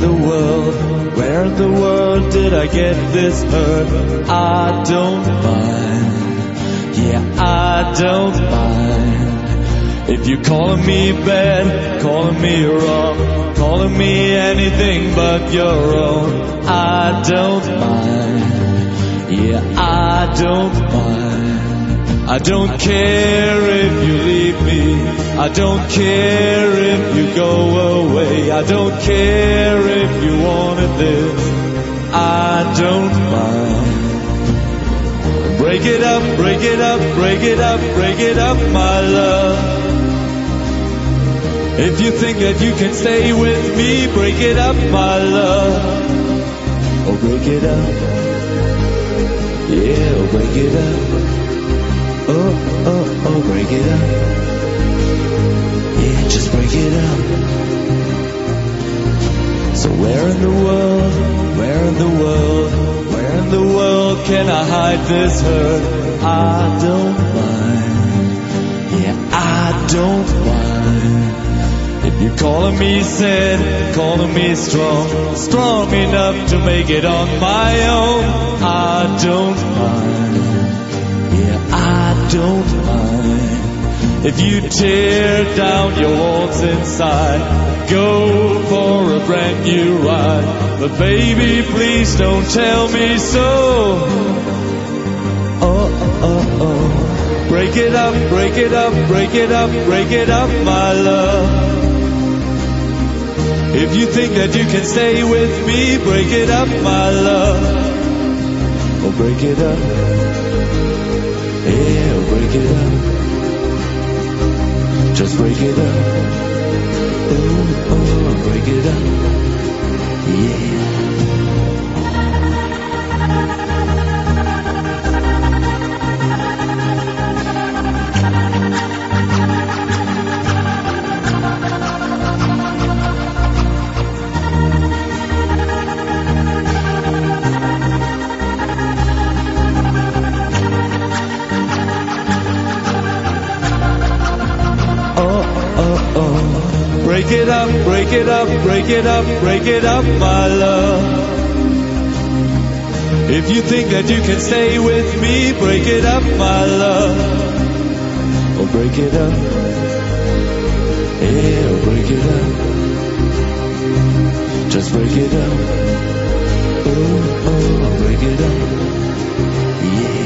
the world, where in the world did I get this hurt? I don't mind, yeah, I don't mind. If you're calling me bad, calling me wrong, calling me anything but your own, I don't mind, yeah, I don't mind. I don't care if you leave me, I don't care if you go away, I don't care if you wanted this, I don't mind. Break it up, break it up, break it up, break it up, my love. If you think that you can stay with me, break it up, my love. Oh, break it up, yeah, oh, break it up. Oh, oh, oh, break it up. Yeah, just break it up. So where in the world, where in the world, where in the world can I hide this hurt? I don't mind, yeah, I don't mind. If you're calling me sad, calling me strong, strong enough to make it on my own, I don't mind, yeah, I don't mind. If you tear down your walls inside, go for a brand new ride. But baby, please don't tell me so. Oh, oh, oh. Break it up, break it up, break it up, break it up, my love. If you think that you can stay with me, break it up, my love. Oh, break it up. Yeah, break it up. Just break it up. Oh, oh, break it up. Yeah. Break it up, break it up, break it up, break it up, my love. If you think that you can stay with me, break it up, my love. Oh, break it up. Yeah, oh, break it up. Just break it up. Oh, oh, break it up. Yeah.